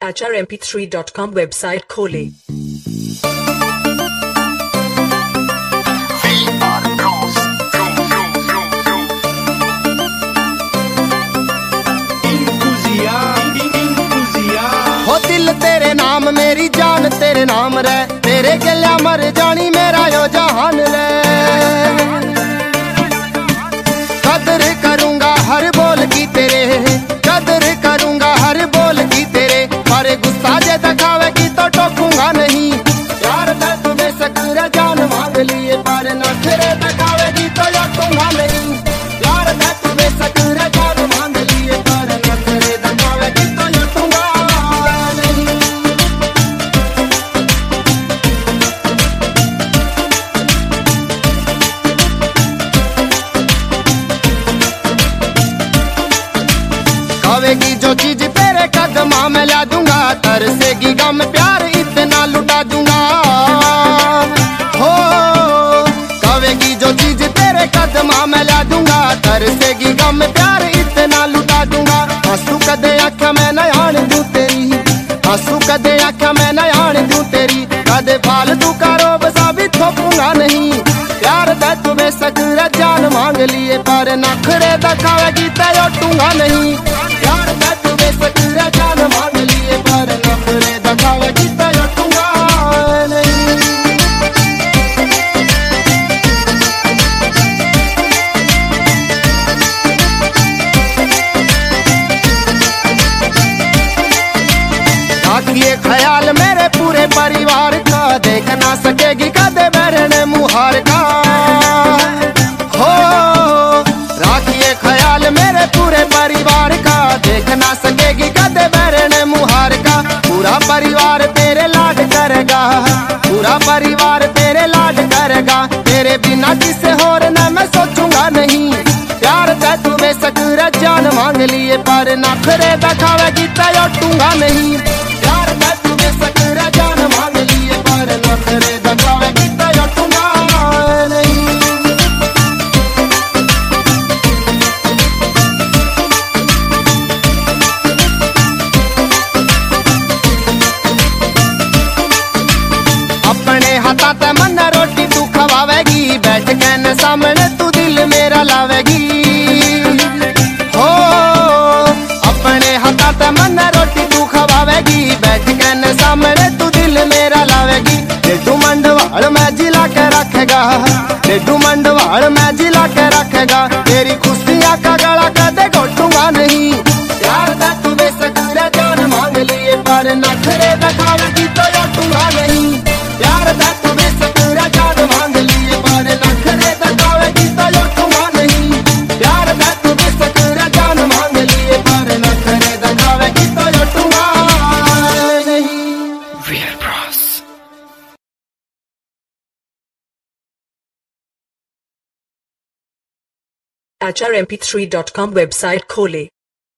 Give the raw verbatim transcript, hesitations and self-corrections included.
H R M P three dot com website खोलें। हो दिल तेरे नाम मेरी जान तेरे नाम रे, तेरे गल्या मर जानी मेरा यो जहान रे। कदर करूंगा हर बोल की तेरे, कदर करूंगा हर बोल की तेरे, पर गुस्सा जे दिखावेगी तो टोकूंगा नहीं। यार दर्द में सकरा जान मांग लिए, पर नखरे दिखावेगी तो टोकूंगा नहीं। यार दर्द में सकरा जान मांग लिए, पर नखरे दिखावेगी तो टोकूंगा नहीं। खावेगी जो चीज तेरे कदमा में ला दूंगा, तरसेगी गम प्यार इतना लुटा दूंगा। हो खावेगी जो चीज तेरे कदमा में ला दूंगा, तरसेगी गम प्यार इतना लुटा दूंगा। आंसू कदे आँखा में नयान दूं तेरी, आंसू कदे आँखा में नयान दूं तेरी, कदे फालतू का रोब सा भी थोपूंगा नहीं। प्यार दे तुम्हें सकरा जान मांग लिए, पर नखरे दिखावेगी तो लौटूंगा नहीं। प्यार दे तुम्हें सकरा जान मांग लिए, पर नखरे दिखावेगी तो लौटूंगा नहीं। ये ख्याल मेरे पूरे परिवार का, देख ना सकेगी कदे बहरने मुहार का। हो राखिए ख्याल मेरे पूरे परिवार का, देख ना सकेगी कदे बहरने मुहार का। पूरा परिवार तेरे लाड करेगा, पूरा परिवार तेरे लाड करेगा, तेरे बिना किसे और न मैं सोचूंगा नहीं। प्यार दे तुम्हें सकरा जान मांग लिए, पर नखरे दिखावेगी तो लौटूंगा नहीं। प्यार दे तुम्हें सकरा जान मांग लिए, पर नखरे दिखावेगी तो लौटूंगा नहीं। अपने हाथा ते मन रोटी तू खवावेगी, बैठ के न सामने तू दिल मेरा लावेगी। हो अपने हाथा ते मन रोटी तू खवावेगी, बैठ के न सामने तू दिल मेरा लावेगी। डेडू मंडवाल में जिला के रखेगा, डेडू मंडवाल में जिला के रखेगा, तेरी खुशियां का गला कदे घोटूंगा नहीं। प्यार दे तुम्हें सकरा जान मांग लिए, पर नखरे दिखावेगी तो लौटूंगा नहीं। प्यार दे तुम्हें सकरा जान मांग लिए, पर नखरे दिखावेगी तो लौटूंगा नहीं। प्यार दे तुम्हें सकरा जान मांग लिए, पर नखरे दिखावेगी तो लौटूंगा नहीं। H R M P three dot com website खोलें।